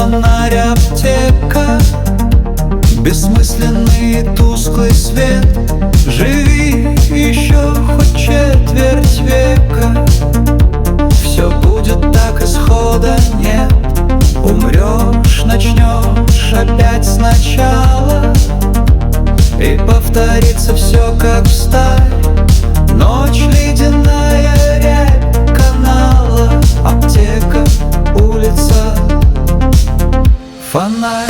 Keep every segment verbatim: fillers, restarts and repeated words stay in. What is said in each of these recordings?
фонарь, аптека, бессмысленный и тусклый свет. Живи еще хоть четверть века, все будет так, исхода нет. Умрешь, начнешь опять сначала, и повторится все как в старе. Ночь, ледяная рябь канала, аптека, улица, фонарь.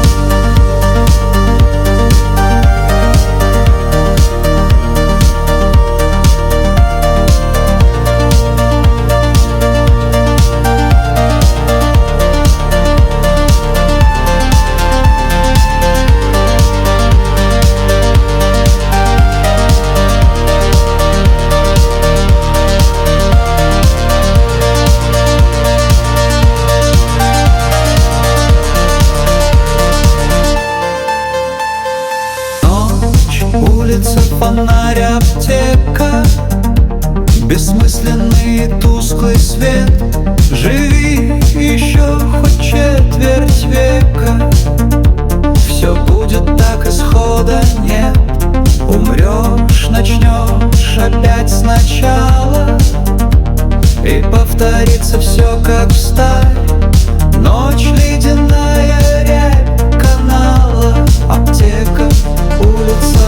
Улица, фонарь, аптека, бессмысленный и тусклый свет. Живи еще хоть четверть века, все будет так, исхода нет. Умрешь, начнешь опять сначала, и повторится все как в старе. Ночь, ледяная рябь канала, аптека, улица,